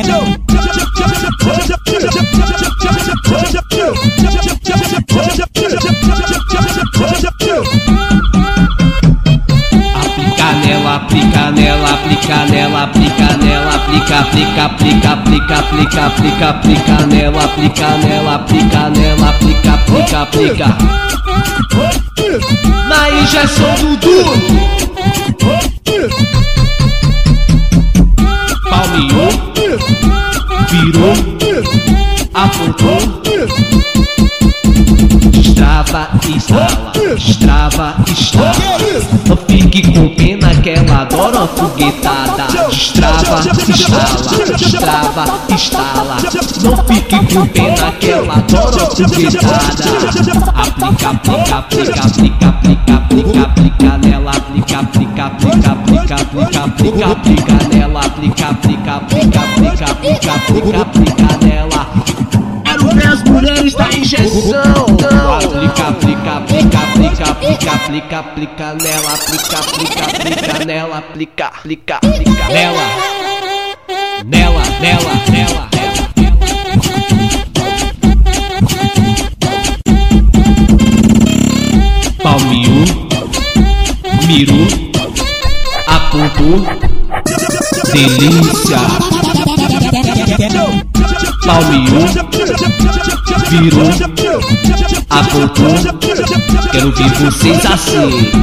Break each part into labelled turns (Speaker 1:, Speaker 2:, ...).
Speaker 1: Aplica nela, aplica nela, aplica nela, aplica nela, aplica, aplica, aplica, aplica, aplica, aplica, aplica nela, aplica nela, aplica nela, aplica, aplica, aplica. Na injeção do Duque, palmeou, virou, apontou. Destrava, instala, destrava, instala. Não fique com pena que ela adora uma foguetada. Destrava, instala, destrava, instala. Não fique com pena que ela adora uma foguetada. Aplica, aplica, aplica, aplica, aplica, aplica, aplica nela, aplica, aplica, aplica, aplica, aplica, aplica, aplica nela, aplica, aplica, aplica, aplica, aplica, aplica, aplica nela. Quero ver as mulheres da injeção. Aplica, aplica, aplica, aplica, aplica, aplica, aplica nela, aplica, aplica, aplica nela, aplica, aplica, aplica nela, nela, nela, nela. Palmeou, mirou, apontou, delícia. Palmeou, virou, apontou. Quero ver vocês assim.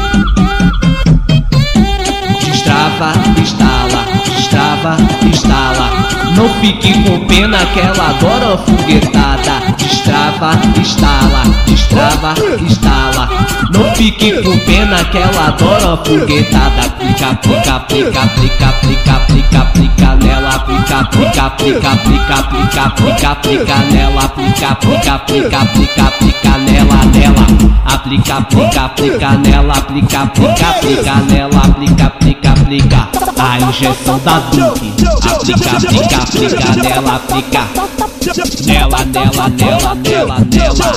Speaker 1: Destrava, instala, destrava, instala. Não fique com pena que ela adora uma foguetada. Destrava, instala, destrava, instala. Não fique com pena que ela adora uma foguetada. Aplica, aplica, aplica, aplica, aplica, aplica, aplica nela, aplica, aplica, aplica, aplica, aplica, aplica, aplica nela, aplica, aplica, aplica, aplica, aplica nela, nela. Aplica, aplica, aplica nela, aplica, aplica, aplica nela, aplica, aplica, aplica. A injeção da Duque. Aplica, aplica, aplica nela, aplica. Nela, nela, nela, nela, nela.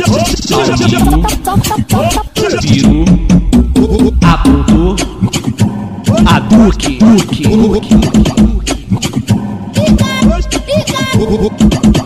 Speaker 1: Palmeou, virou, apontou. A Duque, Duque, Duque, Duque.